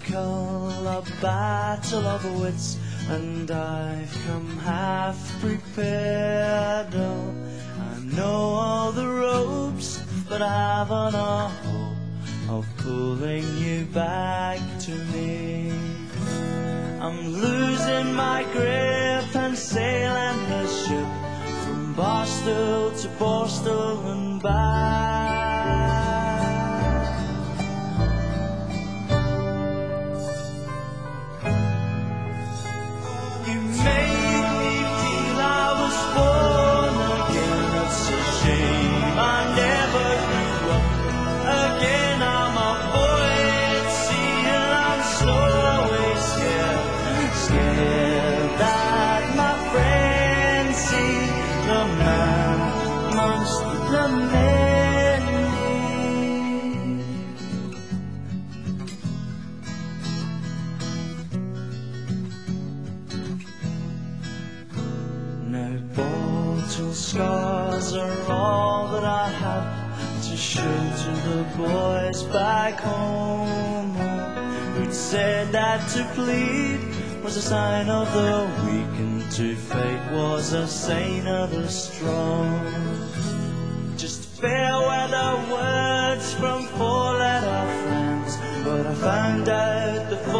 call a battle of wits, and I've come half prepared. Oh, I know all the ropes, but I haven't a hope of pulling you back to me. I'm losing my grip and sailing the ship from Bristol to Bristol and back. You made me feel I was born again. It's a shame I never grew up again. I'm a boy at sea and I'm slowly scared that my friends see the man amongst the many. Now mortal scars are all that I have to show to the boys back home, who'd said that to plead was a sign of the weak and to fight was a sign of the strong. Just fair weather words from four-letter friends, but I found out the